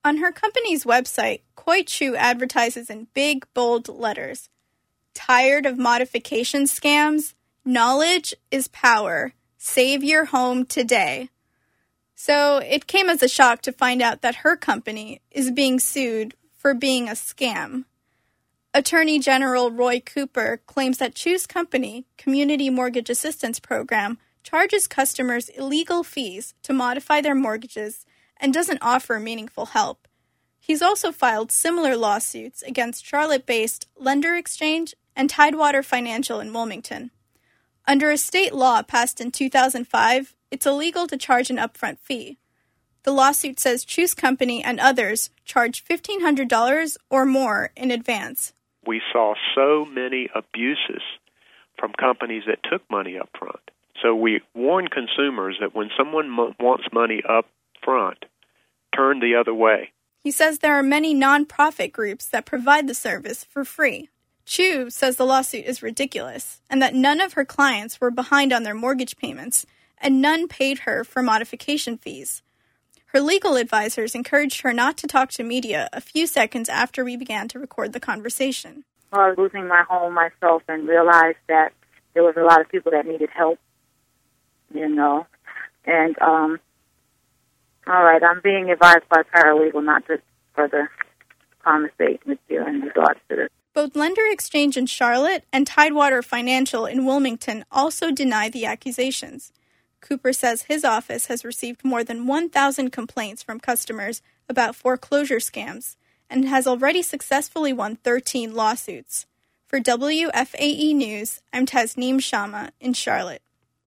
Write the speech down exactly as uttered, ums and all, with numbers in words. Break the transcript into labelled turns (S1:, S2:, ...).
S1: On her company's website, Koi Chu advertises in big, bold letters, "Tired of modification scams? Knowledge is power. Save your home today." So it came as a shock to find out that her company is being sued for being a scam. Attorney General Roy Cooper claims that Chu's company, Community Mortgage Assistance Program, charges customers illegal fees to modify their mortgages and doesn't offer meaningful help. He's also filed similar lawsuits against Charlotte-based Lender Exchange and Tidewater Financial in Wilmington. Under a state law passed in two thousand five, it's illegal to charge an upfront fee. The lawsuit says Chu's company and others charge fifteen hundred dollars or more in advance.
S2: We saw so many abuses from companies that took money up front. So we warn consumers that when someone mo- wants money up front, turn the other way.
S1: He says there are many nonprofit groups that provide the service for free. Chu says the lawsuit is ridiculous and that none of her clients were behind on their mortgage payments and none paid her for modification fees. Her legal advisors encouraged her not to talk to media a few seconds after we began to record the conversation.
S3: Well, I was losing my home myself and realized that there was a lot of people that needed help, you know. And, um, all right, I'm being advised by paralegal not to further conversate with you in regards to this.
S1: Both Lender Exchange in Charlotte and Tidewater Financial in Wilmington also deny the accusations. Cooper says his office has received more than one thousand complaints from customers about foreclosure scams and has already successfully won thirteen lawsuits. For W F A E News, I'm Tasneem Shamma in Charlotte.